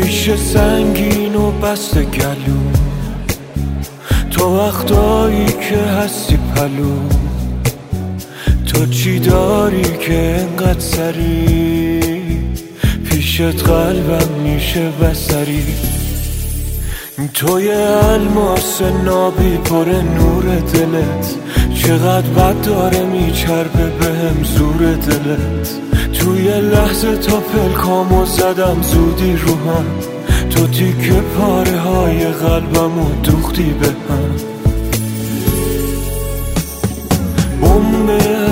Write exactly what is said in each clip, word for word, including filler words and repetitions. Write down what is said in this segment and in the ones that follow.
ریشه سنگین و بسته گلو، تو وقتایی که هستی پلو، تو چی داری که انقدر سری پیشت قلبم میشه بسری. توی الماس نابی پر نور دلت، چقدر بد داره میچربه بهم زور دلت. توی لحظه تا پلکامو زدم زودی رو هم، تو تیکه پاره های قلبمو دوختی به هم. بمبه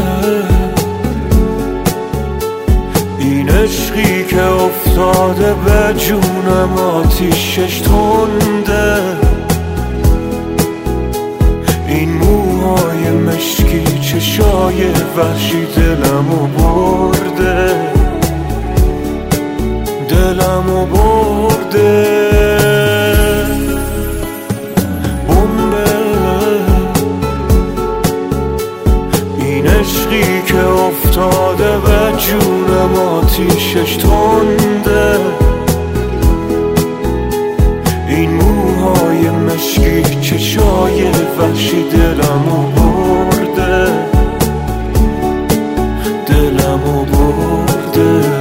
این عشقی که افتاده به جونم آتیشش تنده، این موهای مشکی چشای وحشی دلمو برده، دلمو برده. بمبه این عشقی که افتاده به جونم آتیشش تنده، این موهای مشکی چشای وحشی دلمو برده، دلمو برده.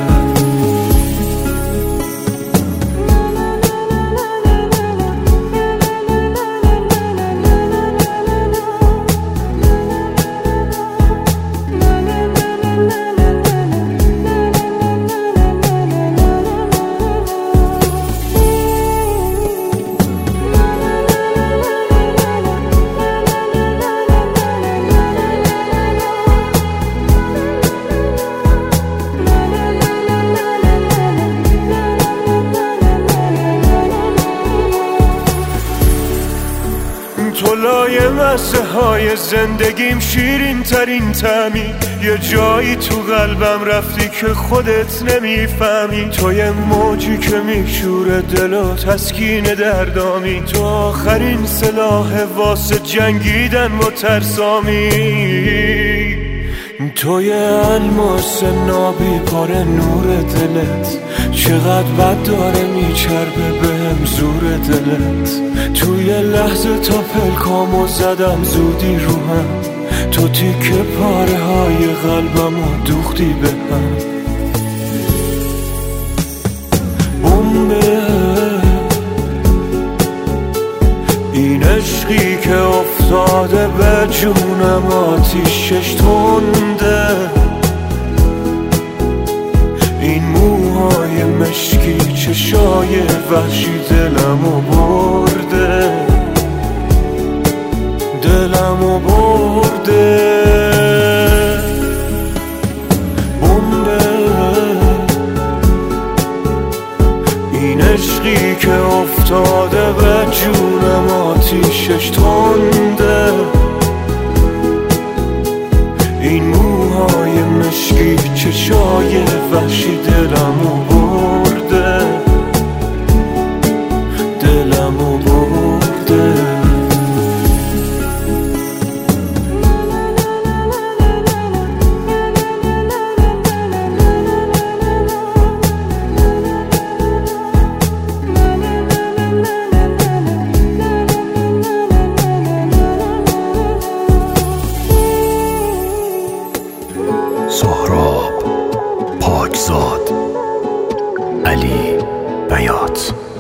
تو لایه مسه های زندگیم شیرین ترین طعمی، یه جایی تو قلبم رفتی که خودت نمیفهمی. تو یه موجی که میشوره دل و تسکین دردامی، تو آخرین سلاح واسه جنگیدن با ترسامی. توی الماس نابی پر نور دلت، چقدر بد داره میچربه بهم زور دلت. توی لحظه تا پلکامو زدم زودی رو هم، تو تیکه پاره های قلبمو دوختی به هم. بمبه این عشقی که افتاده به جونم آتیشش تنده، این موهای مشکی چشای وحشی دلمو برده، دلمو برده. بمبه این عشقی که افتاده به جونم آتیشش تنده، این موهای مشکی چشای وحشی دلمو برده، دلمو برده. سهراب پاکزاد، علی بیات.